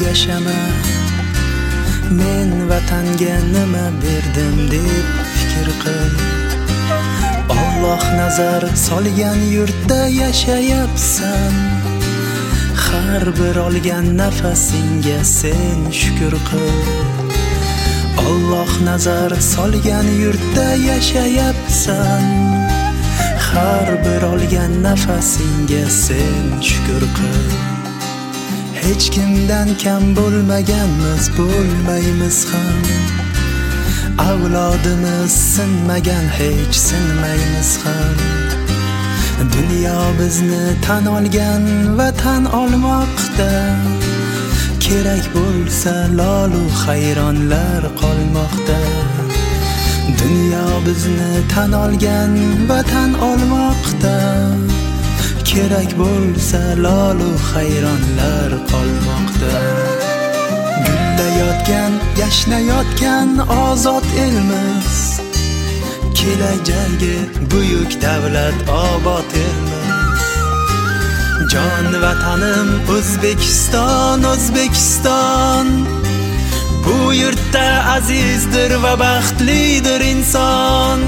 yashama. Men vatanga nima berdim deb fikr qil. Alloh nazar solgan yurtda yashayapsan. Har bir olgan nafasinga sen shukr qil. Alloh nazar solgan yurtda yashayapsan. Har bir olgan nafasinga sen shukr qil. Hech kimdan kam bo'lmaganmiz, bo'lmaymiz ham. Avlodimiz sinmagan, hech sinmaymiz ham. Dunyo bizni tan olgan va tan olmoqda. Kerak bo'lsa lolu hayronlar qolmoqda. Dunyo bizni tan olgan va tan olmoqda. Kerak bo'lsa lolu hayronlar qolmoqda. Gullayotgan, yashnayotgan ozod elmiz. Kelajagi buyuk davlat obod elmiz. Jon vatanim O'zbekiston, O'zbekiston. Bu yurtda azizdir va baxtlidir inson.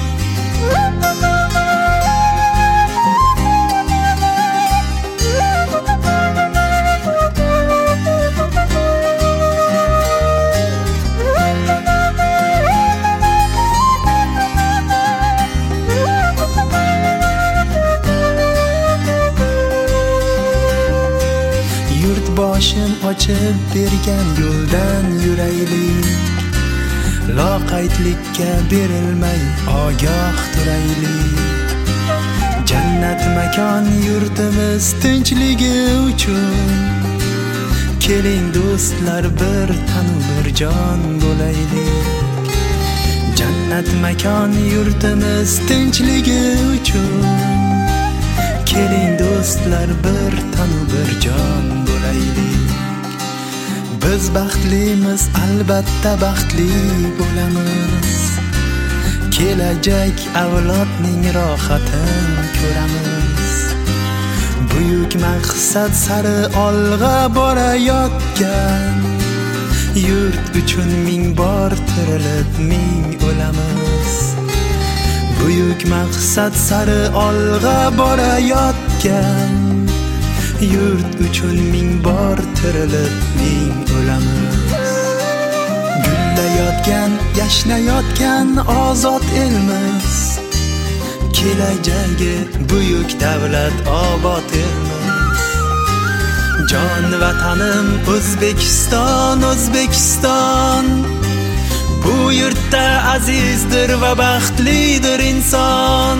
Boshim ochib bergan yo'ldan yuraylik. Loqaydlikka berilmay ogoh turaylik. Jannat makon yurtimiz tinchligi uchun. Keling do'stlar bir tanu bir jon bo'laylik. Jannat makon yurtimiz tinchligi uchun. Keling do'stlar bir tanu bir jon bo'laylik. Biz baxtlimiz, albatta baxtli bo'lamiz. Kelajak avlodning rohatin ko'ramiz. Buyuk maqsad sari olg'a borayotgan. Yurt uchun ming bor tirilib ming o'lamiz. Buyuk maqsad sari olg'a borayotgan. Yurt uchun ming bor tirilib ming o'lamiz. Gullayotgan, yashnayotgan ozod elmiz. Kelajagi buyuk davlat obod elmiz. Jon vatanim O'zbekiston, O'zbekiston. Bu yurtda azizdir va baxtlidir inson.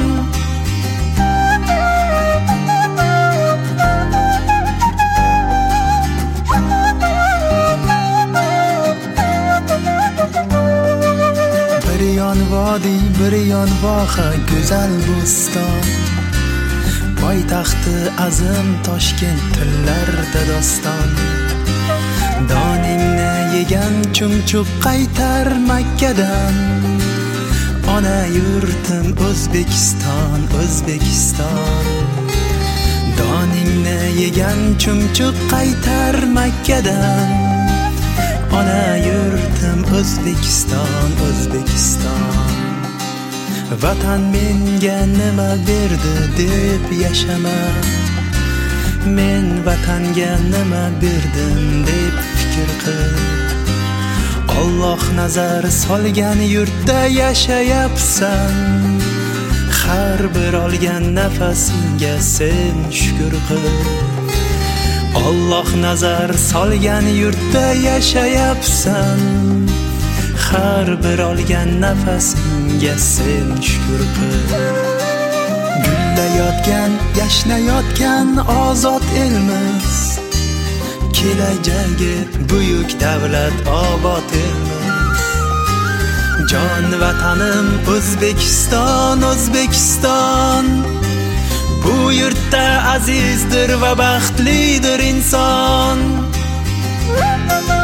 Bir yon vodiy, bir yon voha go'zal bo'ston. Poytaxti azim Toshkent tillarda doston. Doningni yegan chumchuq qaytar Makkadan. Ona yurtim O'zbekiston, O'zbekiston. Doningni yegan chumchuq qaytar Makkadan. Ona yurtim O'zbekiston, O'zbekiston. Vatan menga nima berdi deb yashama. Men vatanga nima berdim deb fikr qil. Alloh nazar solgan yurtda yashayapsan. Har bir olgan nafasinga sen shukr qil. Alloh nazar solgan yurtda yashayapsan. Har bir olgan nafasinga sen shukr qil. Gullayotgan, yashnayotgan ozod elmiz. Kelajagi buyuk davlat obod elmiz. Jon vatanim O'zbekiston, O'zbekiston. Bu yurtda azizdir va baxtlidir inson.